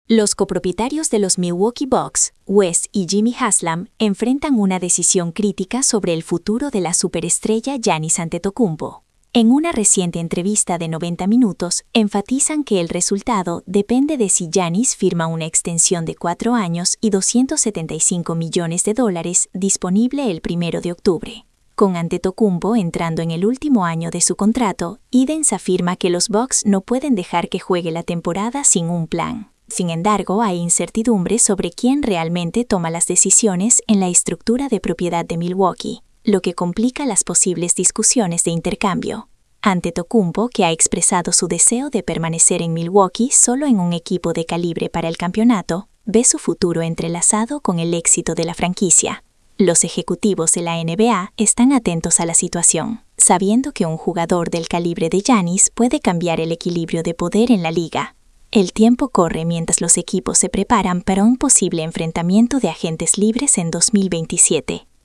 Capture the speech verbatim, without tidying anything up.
Los copropietarios de los Milwaukee Bucks, Wes y Jimmy Haslam, enfrentan una decisión crítica sobre el futuro de la superestrella Giannis Antetokounmpo. En una reciente entrevista de noventa minutos, enfatizan que el resultado depende de si Giannis firma una extensión de cuatro años y doscientos setenta y cinco millones de dólares disponible el primero de octubre. Con Antetokounmpo entrando en el último año de su contrato, Edens afirma que los Bucks no pueden dejar que juegue la temporada sin un plan. Sin embargo, hay incertidumbre sobre quién realmente toma las decisiones en la estructura de propiedad de Milwaukee, lo que complica las posibles discusiones de intercambio. Antetokounmpo, que ha expresado su deseo de permanecer en Milwaukee solo en un equipo de calibre para el campeonato, ve su futuro entrelazado con el éxito de la franquicia. Los ejecutivos de la N B A están atentos a la situación, sabiendo que un jugador del calibre de Giannis puede cambiar el equilibrio de poder en la liga. El tiempo corre mientras los equipos se preparan para un posible enfrentamiento de agentes libres en dos mil veintisiete.